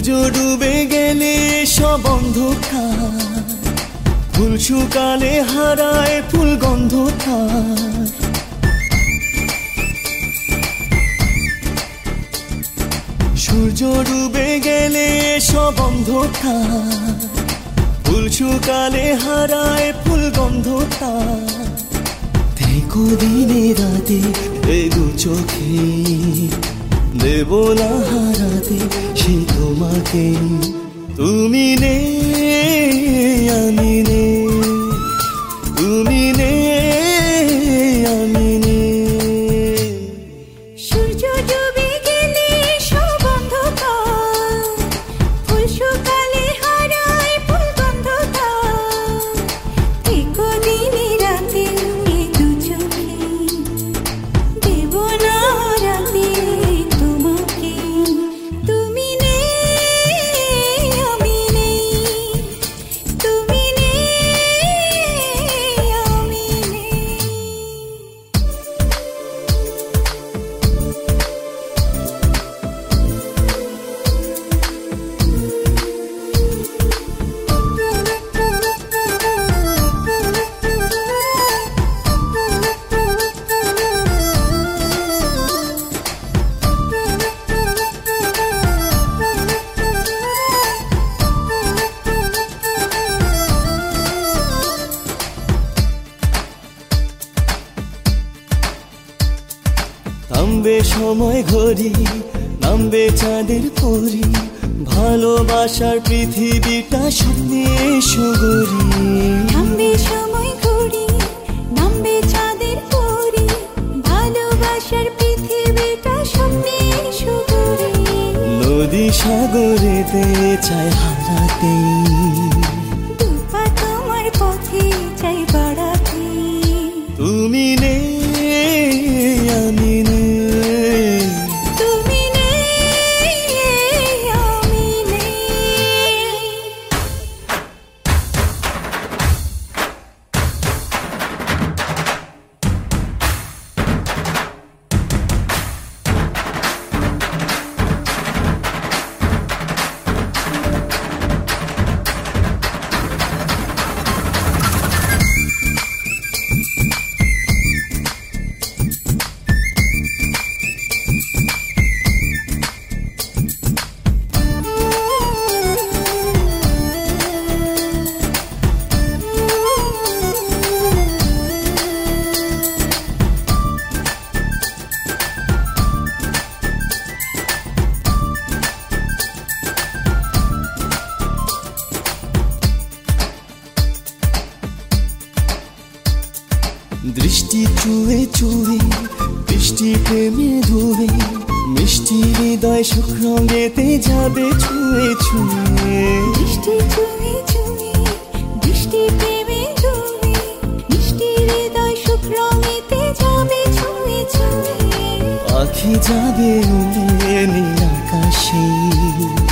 সূর্য ডুবে গেলে সব অন্ধকার, ফুল শুকালে হারায় ফুল গন্ধকার। সূর্য ডুবে গেলে সব অন্ধকার, ফুল শুকালে হারায় ফুল গন্ধকার। দেখো দিনে রাতে এ দু চোখে, দেব না হারাতে সে তোমাকে। তুমি নেই আমি নেই, তুমি নেই আমি নেই। সূর্য ডুবে গেলে সব অন্ধকার, ফুল শুকালে হারায় ফুল গন্ধকার। দেখো দিনে রাতে এ দু চোখে, দেব না হারাতে তোমাকে। তুমি নেই আমি নেই, তুমি নেই আমি নেই। নামবে সময় ঘড়ি, নামবে চাঁদের পরি, ভালোবাসার পৃথিবীটা স্বপ্নে সগরি। নামবে সময় ঘড়ি, নামবে চাঁদের পরি, ভালোবাসার পৃথিবীটা স্বপ্নে সুগরি। নদী সাগরেতে চায় হারাতে, দুপা তোমার পথে চাই বাড়াতে। তুমি নেই আমি নেই, তুমি নেই আমি নেই। দৃষ্টি চুয়ে চুয়ে, বৃষ্টি প্রেমে ধুয়ে, মিষ্টি হৃদয় সুখ রঙেতে যাবে ছুঁয়ে ছুঁয়ে। বৃষ্টি চুয়ে চুয়ে, বৃষ্টি প্রেমে ধুয়ে, মিষ্টি হৃদয় সুখ রঙেতে যাবে ছুঁয়ে ছুঁয়ে। পাখি যাবে উড়ে নীল আকাশে,